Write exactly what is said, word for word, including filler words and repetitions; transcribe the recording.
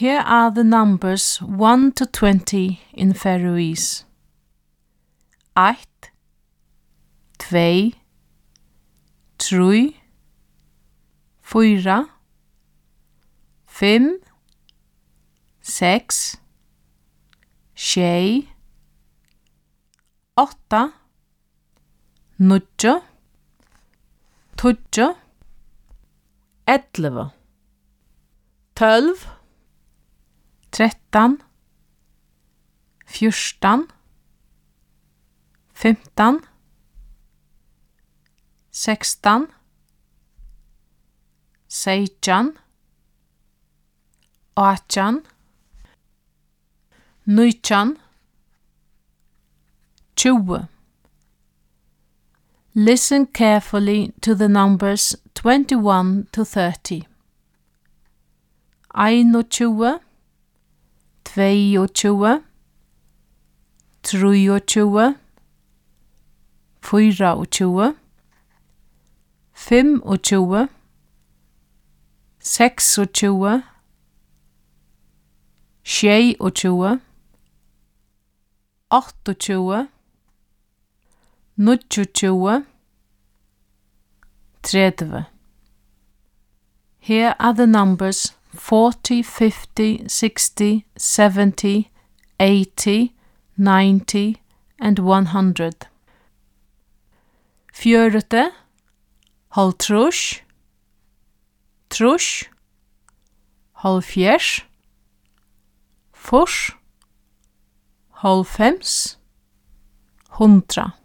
Here are the numbers one to twenty in Faroese. Eitt, tvei, trý, fýra, fimm, seks, sjey, åtta, níggju, tíggju, ellevu, tólv, trettan, fjúrtan, fimtan, sekstan, seytjan, átjan, nítjan, tjúgu. Listen carefully to the numbers twenty-one to thirty. Einogtjúgu, tveyogtjúgu, trýogtjúgu, fýraogtjúgu, fimmogtjúgu, seksogtjúgu, sjeyogtjúgu, áttaogtjúgu, níggjuogtjúgu, tretivu. Here are the numbers forty, fifty, sixty, seventy, eighty, ninety, and one hundred. Fjøruti, hálvtrýss, trýss, hálvfjerðs, fýrs, hálvfems, hundrað.